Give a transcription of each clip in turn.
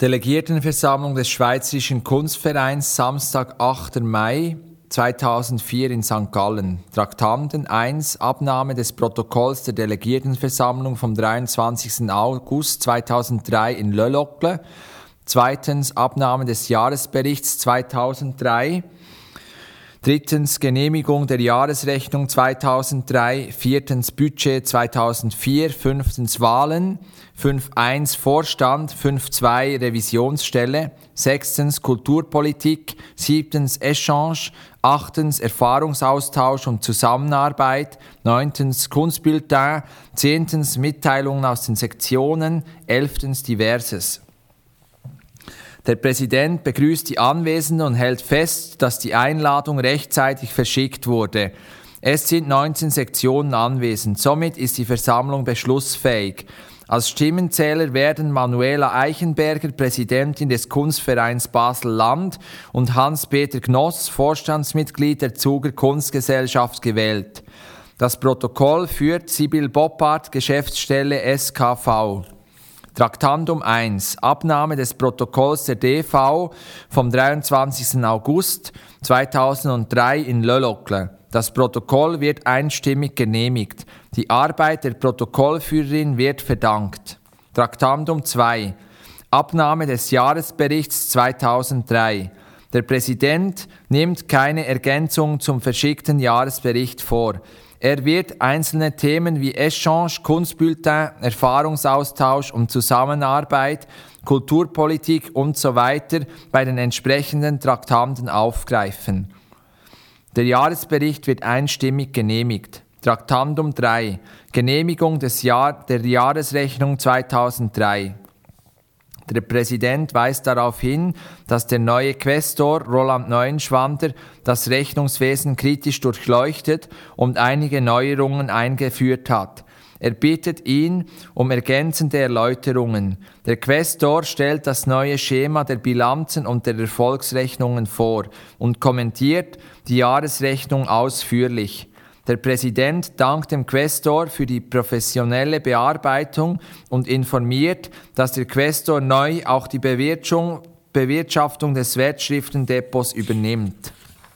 Delegiertenversammlung des Schweizerischen Kunstvereins, Samstag, 8. Mai 2004 in St. Gallen. Traktanden 1. Abnahme des Protokolls der Delegiertenversammlung vom 23. August 2003 in Le Locle. 2. Abnahme des Jahresberichts 2003. 3. Genehmigung der Jahresrechnung 2003. 4. Budget 2004. 5. Wahlen. 5.1 Vorstand. 5.2 Revisionsstelle. 6. Kulturpolitik. 7. Échange. 8. Erfahrungsaustausch und Zusammenarbeit. 9. Kunstbulletin. 10. Mitteilungen aus den Sektionen. 11. Diverses. Der Präsident begrüßt die Anwesenden und hält fest, dass die Einladung rechtzeitig verschickt wurde. Es sind 19 Sektionen anwesend. Somit ist die Versammlung beschlussfähig. Als Stimmenzähler werden Manuela Eichenberger, Präsidentin des Kunstvereins Basel-Land, und Hans-Peter Gnoss, Vorstandsmitglied der Zuger Kunstgesellschaft, gewählt. Das Protokoll führt Sibyl Boppard, Geschäftsstelle SKV. Traktandum 1. Abnahme des Protokolls der DV vom 23. August 2003 in Le Locle. Das Protokoll wird einstimmig genehmigt. Die Arbeit der Protokollführerin wird verdankt. Traktandum 2. Abnahme des Jahresberichts 2003. Der Präsident nimmt keine Ergänzung zum verschickten Jahresbericht vor. Er wird einzelne Themen wie Échange, Kunstbulletin, Erfahrungsaustausch und Zusammenarbeit, Kulturpolitik usw. bei den entsprechenden Traktanden aufgreifen. Der Jahresbericht wird einstimmig genehmigt. Traktandum 3. Genehmigung der Jahresrechnung 2003. Der Präsident weist darauf hin, dass der neue Quästor Roland Neuenschwander das Rechnungswesen kritisch durchleuchtet und einige Neuerungen eingeführt hat. Er bittet ihn um ergänzende Erläuterungen. Der Quästor stellt das neue Schema der Bilanzen und der Erfolgsrechnungen vor und kommentiert die Jahresrechnung ausführlich. Der Präsident dankt dem Quästor für die professionelle Bearbeitung und informiert, dass der Quästor neu auch die Bewirtschaftung des Wertschriftendepots übernimmt.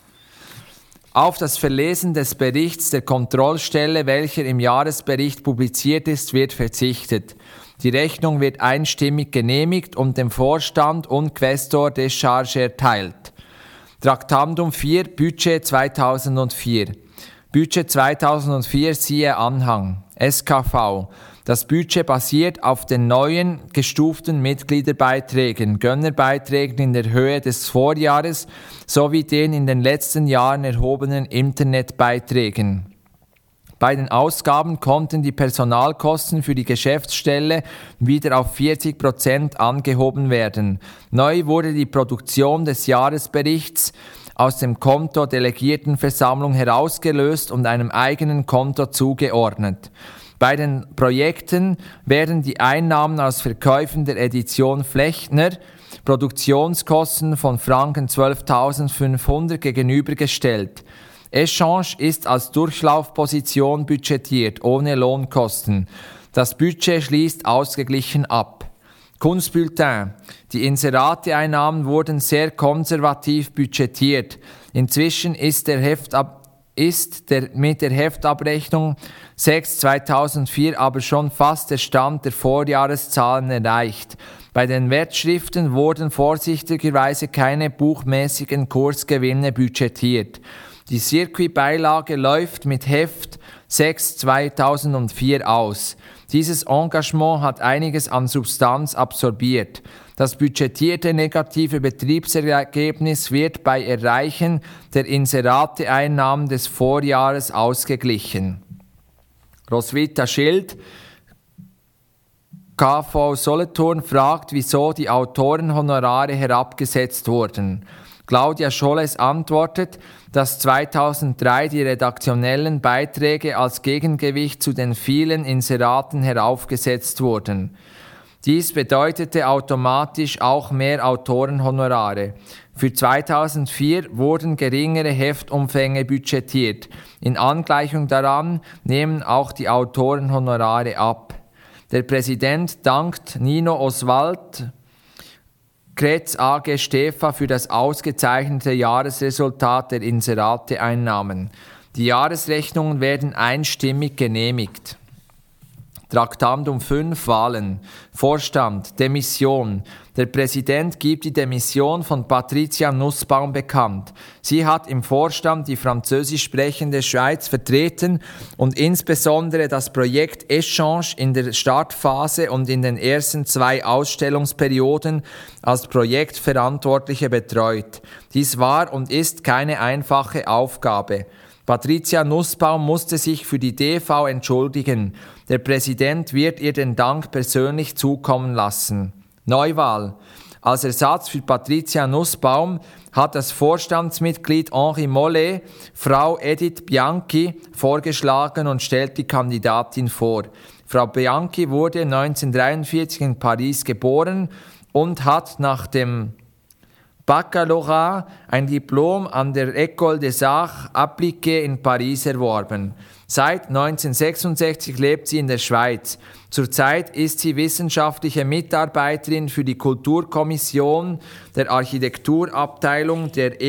Auf das Verlesen des Berichts der Kontrollstelle, welcher im Jahresbericht publiziert ist, wird verzichtet. Die Rechnung wird einstimmig genehmigt und dem Vorstand und Quästor Descharge erteilt. Traktandum 4, Budget 2004. Budget 2004 siehe Anhang. SKV. Das Budget basiert auf den neuen gestuften Mitgliederbeiträgen, Gönnerbeiträgen in der Höhe des Vorjahres sowie den in den letzten Jahren erhobenen Internetbeiträgen. Bei den Ausgaben konnten die Personalkosten für die Geschäftsstelle wieder auf 40% angehoben werden. Neu wurde die Produktion des Jahresberichts aus dem Konto Delegiertenversammlung herausgelöst und einem eigenen Konto zugeordnet. Bei den Projekten werden die Einnahmen aus Verkäufen der Edition Flechtner, Produktionskosten von Franken 12.500 gegenübergestellt. Échange ist als Durchlaufposition budgetiert, ohne Lohnkosten. Das Budget schließt ausgeglichen ab. Kunstbulletin. Die Inserate-Einnahmen wurden sehr konservativ budgetiert. Inzwischen ist mit der Heftabrechnung 6/2004 aber schon fast der Stand der Vorjahreszahlen erreicht. Bei den Wertschriften wurden vorsichtigerweise keine buchmäßigen Kursgewinne budgetiert. Die Circuit-Beilage läuft mit Heft 6/2004 aus. Dieses Engagement hat einiges an Substanz absorbiert. Das budgetierte negative Betriebsergebnis wird bei Erreichen der Inserate-Einnahmen des Vorjahres ausgeglichen. Roswitha Schild, KV Solothurn, fragt, wieso die Autorenhonorare herabgesetzt wurden. Claudia Scholles antwortet, dass 2003 die redaktionellen Beiträge als Gegengewicht zu den vielen Inseraten heraufgesetzt wurden. Dies bedeutete automatisch auch mehr Autorenhonorare. Für 2004 wurden geringere Heftumfänge budgetiert. In Angleichung daran nehmen auch die Autorenhonorare ab. Der Präsident dankt Nino Oswald Kretz AG Stefa für das ausgezeichnete Jahresresultat der Inserate-Einnahmen. Die Jahresrechnungen werden einstimmig genehmigt. Traktandum 5 Wahlen. Vorstand, Demission. Der Präsident gibt die Demission von Patricia Nussbaum bekannt. Sie hat im Vorstand die französisch sprechende Schweiz vertreten und insbesondere das Projekt Échange in der Startphase und in den ersten 2 Ausstellungsperioden als Projektverantwortliche betreut. Dies war und ist keine einfache Aufgabe. Patricia Nussbaum musste sich für die DV entschuldigen. Der Präsident wird ihr den Dank persönlich zukommen lassen. Neuwahl. Als Ersatz für Patricia Nussbaum hat das Vorstandsmitglied Henri Mollet Frau Edith Bianchi vorgeschlagen und stellt die Kandidatin vor. Frau Bianchi wurde 1943 in Paris geboren und hat nach dem Baccalaureat ein Diplom an der École des Arts Appliqués in Paris erworben. Seit 1966 lebt sie in der Schweiz. Zurzeit ist sie wissenschaftliche Mitarbeiterin für die Kulturkommission der Architekturabteilung der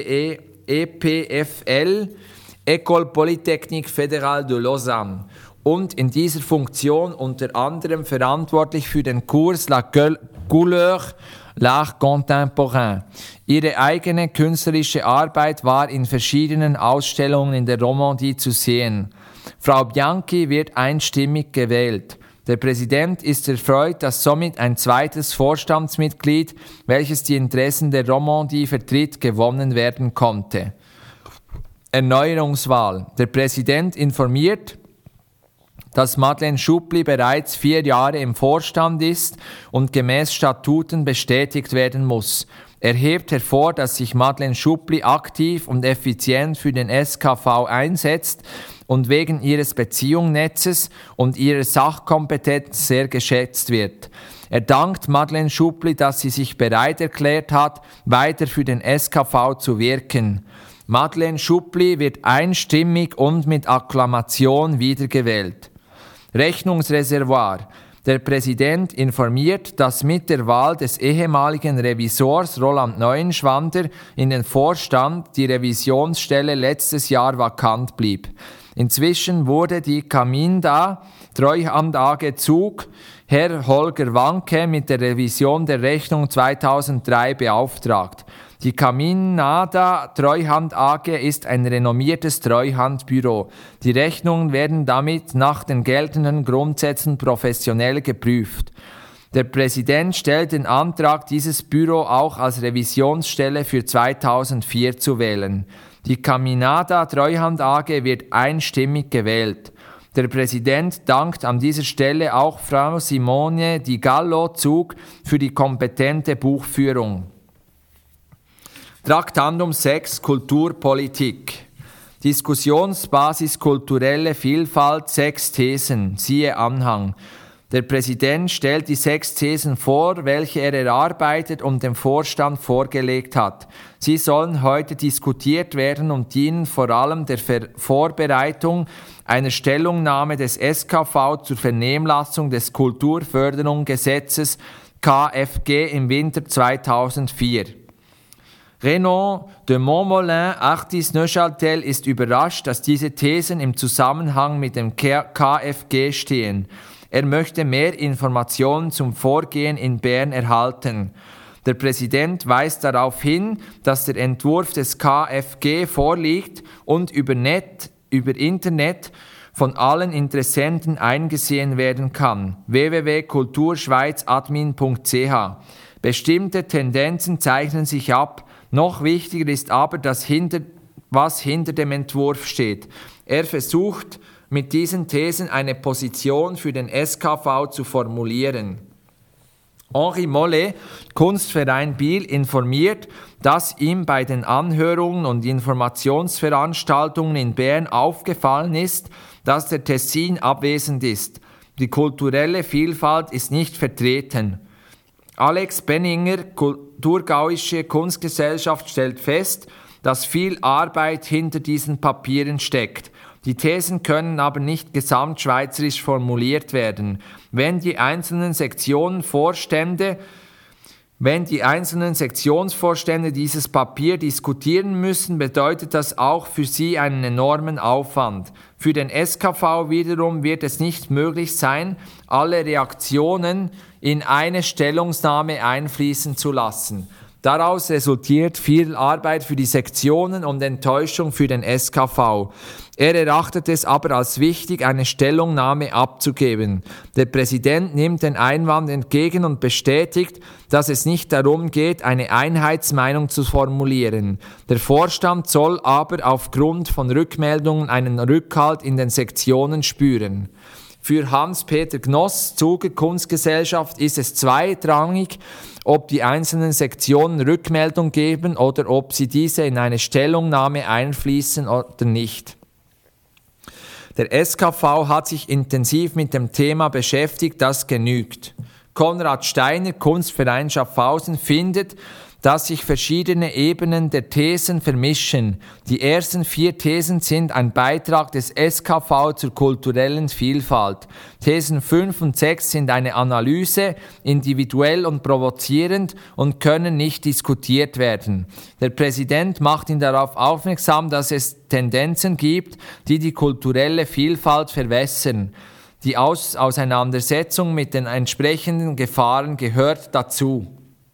EPFL, École Polytechnique Fédérale de Lausanne, und in dieser Funktion unter anderem verantwortlich für den Kurs La Couleur L'Art Contemporain. Ihre eigene künstlerische Arbeit war in verschiedenen Ausstellungen in der Romandie zu sehen. Frau Bianchi wird einstimmig gewählt. Der Präsident ist erfreut, dass somit ein zweites Vorstandsmitglied, welches die Interessen der Romandie vertritt, gewonnen werden konnte. Erneuerungswahl. Der Präsident informiert, dass Madeleine Schuppli bereits 4 Jahre im Vorstand ist und gemäß Statuten bestätigt werden muss. Er hebt hervor, dass sich Madeleine Schuppli aktiv und effizient für den SKV einsetzt und wegen ihres Beziehungsnetzes und ihrer Sachkompetenz sehr geschätzt wird. Er dankt Madeleine Schuppli, dass sie sich bereit erklärt hat, weiter für den SKV zu wirken. Madeleine Schuppli wird einstimmig und mit Akklamation wiedergewählt. Rechnungsreservoir. Der Präsident informiert, dass mit der Wahl des ehemaligen Revisors Roland Neuenschwander in den Vorstand die Revisionsstelle letztes Jahr vakant blieb. Inzwischen wurde die Caminda Treuhand AG Zug Herr Holger Wanke mit der Revision der Rechnung 2003 beauftragt. Die Caminada Treuhand AG ist ein renommiertes Treuhandbüro. Die Rechnungen werden damit nach den geltenden Grundsätzen professionell geprüft. Der Präsident stellt den Antrag, dieses Büro auch als Revisionsstelle für 2004 zu wählen. Die Caminada Treuhand AG wird einstimmig gewählt. Der Präsident dankt an dieser Stelle auch Frau Simone Di Gallo Zug für die kompetente Buchführung. Traktandum 6 Kulturpolitik. Diskussionsbasis kulturelle Vielfalt 6 Thesen, siehe Anhang. Der Präsident stellt die 6 Thesen vor, welche er erarbeitet und dem Vorstand vorgelegt hat. Sie sollen heute diskutiert werden und dienen vor allem der Vorbereitung einer Stellungnahme des SKV zur Vernehmlassung des Kulturförderungsgesetzes KFG im Winter 2004. Renaud de Montmollin, Artis Neuchâtel, ist überrascht, dass diese Thesen im Zusammenhang mit dem KFG stehen. Er möchte mehr Informationen zum Vorgehen in Bern erhalten. Der Präsident weist darauf hin, dass der Entwurf des KFG vorliegt und über Internet von allen Interessenten eingesehen werden kann. www.kulturschweizadmin.ch. Bestimmte Tendenzen zeichnen sich ab. Noch wichtiger ist aber, was hinter dem Entwurf steht. Er versucht, mit diesen Thesen eine Position für den SKV zu formulieren. Henri Mollet, Kunstverein Biel, informiert, dass ihm bei den Anhörungen und Informationsveranstaltungen in Bern aufgefallen ist, dass der Tessin abwesend ist. Die kulturelle Vielfalt ist nicht vertreten. Alex Benninger, Thurgauische Kunstgesellschaft, stellt fest, dass viel Arbeit hinter diesen Papieren steckt. Die Thesen können aber nicht gesamtschweizerisch formuliert werden. Wenn die einzelnen Sektionen, Vorstände Wenn die einzelnen Sektionsvorstände dieses Papier diskutieren müssen, bedeutet das auch für sie einen enormen Aufwand. Für den SKV wiederum wird es nicht möglich sein, alle Reaktionen in eine Stellungnahme einfließen zu lassen. Daraus resultiert viel Arbeit für die Sektionen und Enttäuschung für den SKV. Er erachtet es aber als wichtig, eine Stellungnahme abzugeben. Der Präsident nimmt den Einwand entgegen und bestätigt, dass es nicht darum geht, eine Einheitsmeinung zu formulieren. Der Vorstand soll aber aufgrund von Rückmeldungen einen Rückhalt in den Sektionen spüren. Für Hans-Peter Gnoss, Zuger Kunstgesellschaft, ist es zweitrangig, ob die einzelnen Sektionen Rückmeldung geben oder ob sie diese in eine Stellungnahme einfließen oder nicht. Der SKV hat sich intensiv mit dem Thema beschäftigt, das genügt. Konrad Steiner, Kunstverein Schaffhausen, findet, dass sich verschiedene Ebenen der Thesen vermischen. Die ersten 4 Thesen sind ein Beitrag des SKV zur kulturellen Vielfalt. Thesen 5 und 6 sind eine Analyse, individuell und provozierend und können nicht diskutiert werden. Der Präsident macht ihn darauf aufmerksam, dass es Tendenzen gibt, die die kulturelle Vielfalt verwässern. Die Auseinandersetzung mit den entsprechenden Gefahren gehört dazu.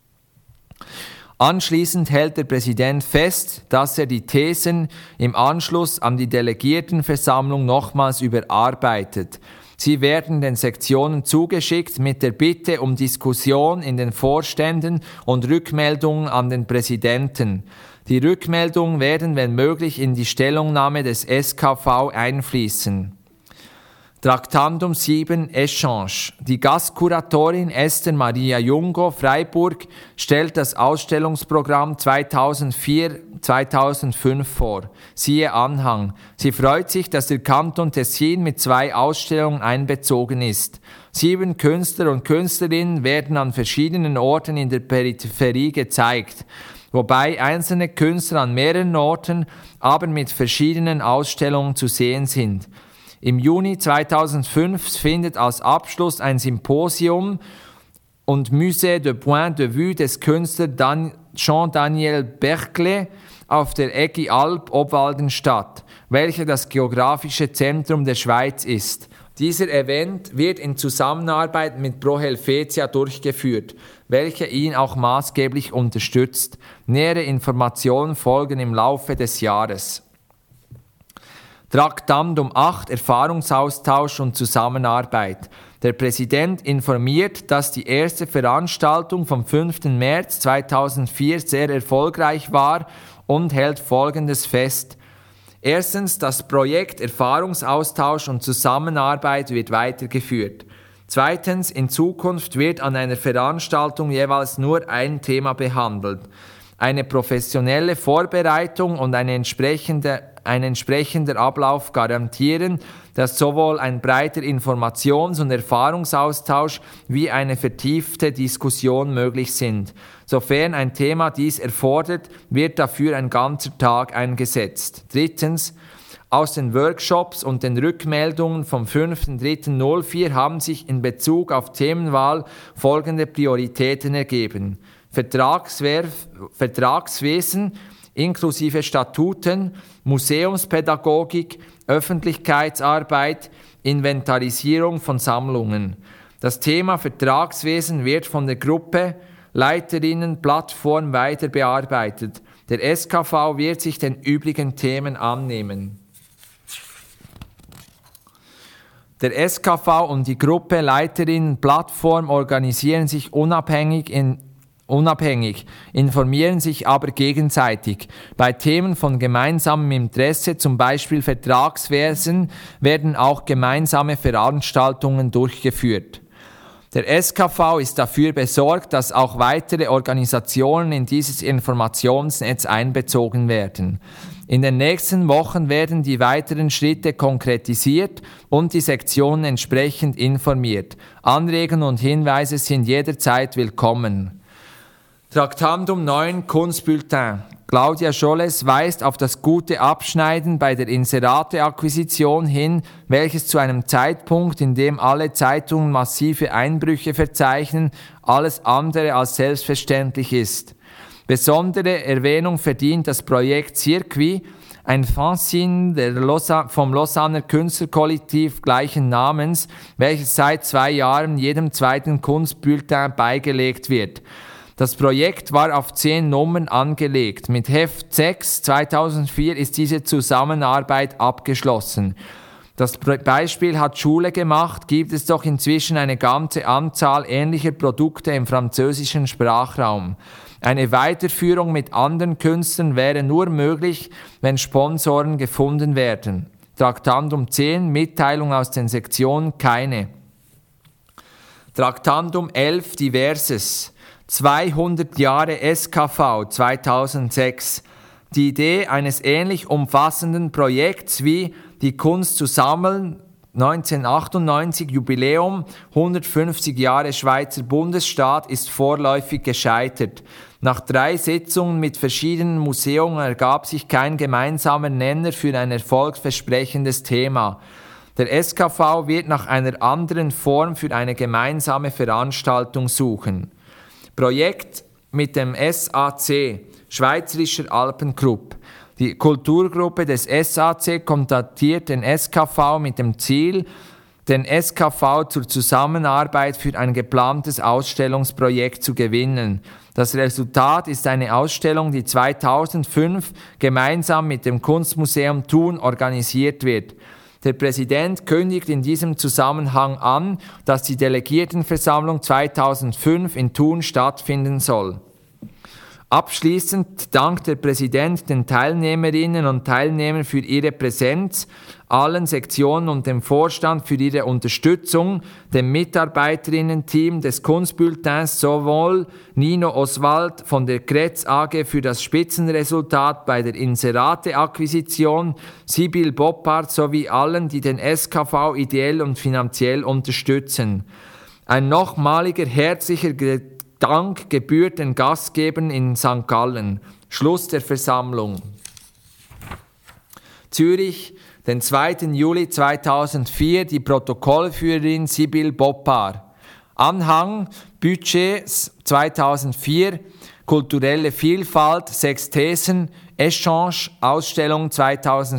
Anschließend hält der Präsident fest, dass er die Thesen im Anschluss an die Delegiertenversammlung nochmals überarbeitet. Sie werden den Sektionen zugeschickt mit der Bitte um Diskussion in den Vorständen und Rückmeldungen an den Präsidenten. Die Rückmeldungen werden, wenn möglich, in die Stellungnahme des SKV einfließen. Traktandum 7, Échange. Die Gastkuratorin Esther Maria Jungo, Freiburg, stellt das Ausstellungsprogramm 2004-2005 vor. Siehe Anhang. Sie freut sich, dass der Kanton Tessin mit 2 Ausstellungen einbezogen ist. 7 Künstler und Künstlerinnen werden an verschiedenen Orten in der Peripherie gezeigt, wobei einzelne Künstler an mehreren Orten, aber mit verschiedenen Ausstellungen zu sehen sind. Im Juni 2005 findet als Abschluss ein Symposium und Musée de Point de Vue des Künstlers Jean-Daniel Berclay auf der Eggi Alp Obwalden statt, welcher das geografische Zentrum der Schweiz ist. Dieser Event wird in Zusammenarbeit mit Pro Helvetia durchgeführt, welcher ihn auch maßgeblich unterstützt. Nähere Informationen folgen im Laufe des Jahres. Traktandum 8, Erfahrungsaustausch und Zusammenarbeit. Der Präsident informiert, dass die erste Veranstaltung vom 5. März 2004 sehr erfolgreich war und hält Folgendes fest. Erstens, das Projekt Erfahrungsaustausch und Zusammenarbeit wird weitergeführt. Zweitens, in Zukunft wird an einer Veranstaltung jeweils nur ein Thema behandelt. Eine professionelle Vorbereitung und ein entsprechender Ablauf garantieren, dass sowohl ein breiter Informations- und Erfahrungsaustausch wie eine vertiefte Diskussion möglich sind. Sofern ein Thema dies erfordert, wird dafür ein ganzer Tag eingesetzt. Drittens, aus den Workshops und den Rückmeldungen vom 5.3.04 haben sich in Bezug auf Themenwahl folgende Prioritäten ergeben. Vertragswesen inklusive Statuten, Museumspädagogik, Öffentlichkeitsarbeit, Inventarisierung von Sammlungen. Das Thema Vertragswesen wird von der Gruppe Leiterinnen-Plattform weiter bearbeitet. Der SKV wird sich den übrigen Themen annehmen. Der SKV und die Gruppe Leiterinnen-Plattform organisieren sich unabhängig, informieren sich aber gegenseitig. Bei Themen von gemeinsamem Interesse, zum Beispiel Vertragswesen, werden auch gemeinsame Veranstaltungen durchgeführt. Der SKV ist dafür besorgt, dass auch weitere Organisationen in dieses Informationsnetz einbezogen werden. In den nächsten Wochen werden die weiteren Schritte konkretisiert und die Sektionen entsprechend informiert. Anregungen und Hinweise sind jederzeit willkommen. Traktandum 9, Kunstbulletin. Claudia Scholles weist auf das gute Abschneiden bei der Inserate-Akquisition hin, welches zu einem Zeitpunkt, in dem alle Zeitungen massive Einbrüche verzeichnen, alles andere als selbstverständlich ist. Besondere Erwähnung verdient das Projekt Circuit, ein Fanzine vom Lausanner Künstlerkollektiv gleichen Namens, welches seit 2 Jahren jedem zweiten Kunstbulletin beigelegt wird. Das Projekt war auf 10 Nummern angelegt. Mit Heft 6 2004 ist diese Zusammenarbeit abgeschlossen. Das Beispiel hat Schule gemacht, gibt es doch inzwischen eine ganze Anzahl ähnlicher Produkte im französischen Sprachraum. Eine Weiterführung mit anderen Künstlern wäre nur möglich, wenn Sponsoren gefunden werden. Traktandum 10, Mitteilung aus den Sektionen, keine. Traktandum 11, Diverses. 200 Jahre SKV 2006. Die Idee eines ähnlich umfassenden Projekts wie die Kunst zu sammeln, 1998 Jubiläum, 150 Jahre Schweizer Bundesstaat, ist vorläufig gescheitert. Nach 3 Sitzungen mit verschiedenen Museen ergab sich kein gemeinsamer Nenner für ein erfolgsversprechendes Thema. Der SKV wird nach einer anderen Form für eine gemeinsame Veranstaltung suchen. Projekt mit dem SAC, Schweizerischer Alpenclub. Die Kulturgruppe des SAC kontaktiert den SKV mit dem Ziel, den SKV zur Zusammenarbeit für ein geplantes Ausstellungsprojekt zu gewinnen. Das Resultat ist eine Ausstellung, die 2005 gemeinsam mit dem Kunstmuseum Thun organisiert wird. Der Präsident kündigt in diesem Zusammenhang an, dass die Delegiertenversammlung 2005 in Thun stattfinden soll. Abschließend dankt der Präsident den Teilnehmerinnen und Teilnehmern für ihre Präsenz, allen Sektionen und dem Vorstand für ihre Unterstützung, dem Mitarbeiterinnen-Team des Kunstbulletins, sowohl Nino Oswald von der Kretz AG für das Spitzenresultat bei der Inserate-Akquisition, Sibyl Boppard sowie allen, die den SKV ideell und finanziell unterstützen. Ein nochmaliger herzlicher Dank gebührt den Gastgebern in St. Gallen. Schluss der Versammlung. Zürich, den 2. Juli 2004, die Protokollführerin Sibyl Boppard. Anhang, Budget 2004, kulturelle Vielfalt, 6 Thesen, Échange, Ausstellung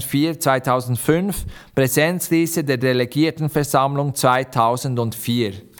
2004-2005, Präsenzliste der Delegiertenversammlung 2004.